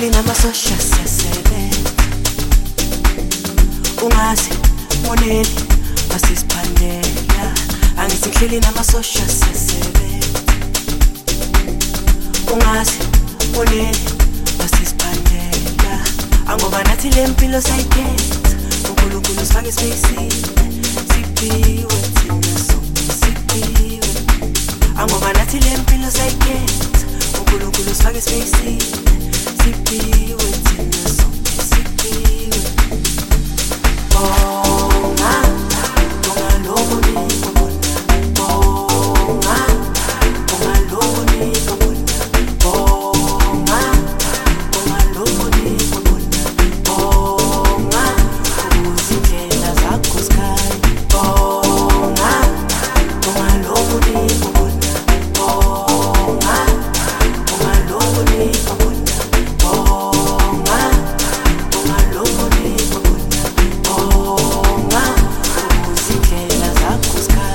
angisinhleli namasosha siyasebenza ungazi moneli masisiphandela angisinhleli namasosha siyasebenza ungazi moneli masisiphandela angoba nathi lempilo sayikhetha uNkulunkulu sifake isipeyisini siphiwe thina sonke siphiwe angoba nathi lempilo sayikhetha uNkulunkulu sifake isipeyisini siphiwe thina sonke siphiwe bonga bonga lokho nikubona bonga bonga lokho nikubona bonga bonga lokho nikubona bonga uzindlela zakho sky bonga bonga lokho nikubona bonga bonga lokho nikubona bonga bonga lokho nikubona bonga uzindlela zakho sky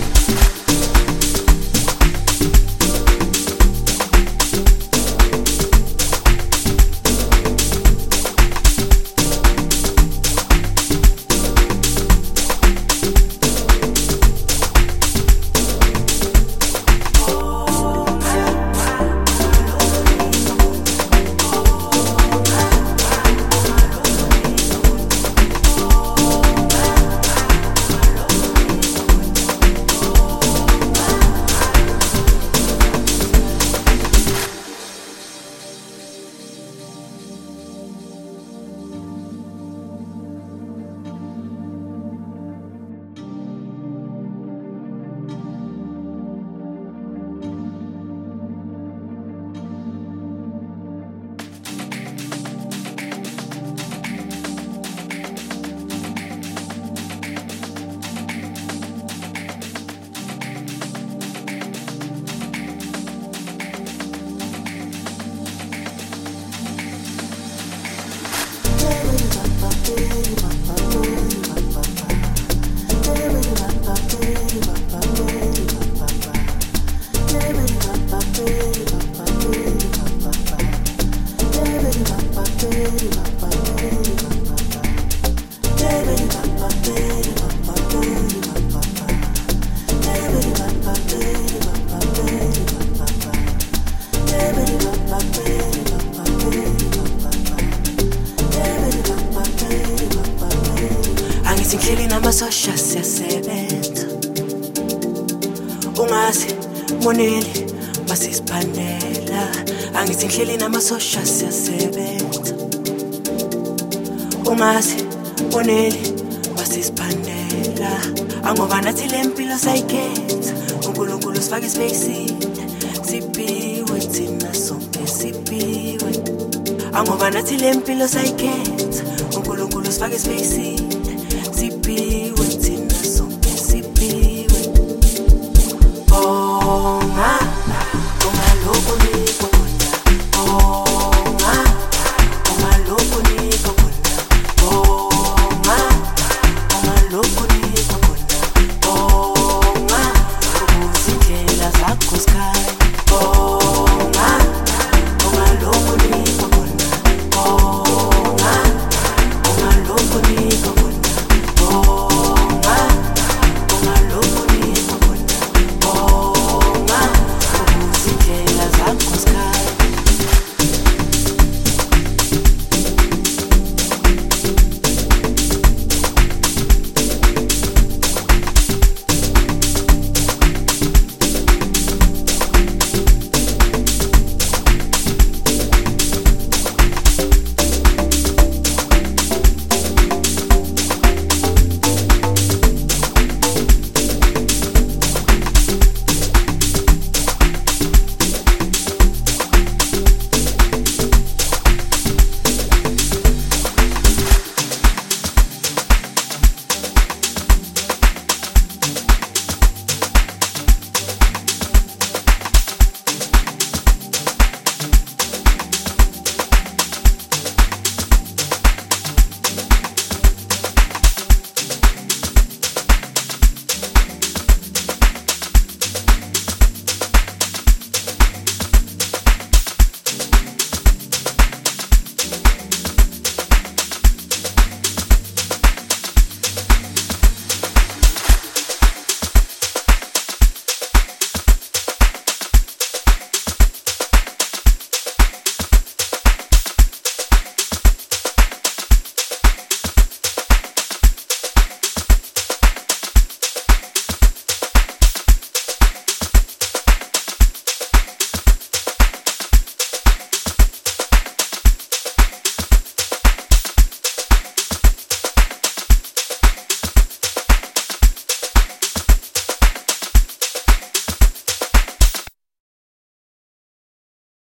angisinhleli namasosha siyasebenza ungazi moneli masisiphandela angisinhleli namasosha siyasebenza ungazi moneli masisiphandela angoba nathi lempilo sayikhetha uNkulunkulu sifake isipeyisini siphiwe thina sonke siphiwe angoba nathi lempilo sayikhetha uNkulunkulu sifake isipeyisini siphiwe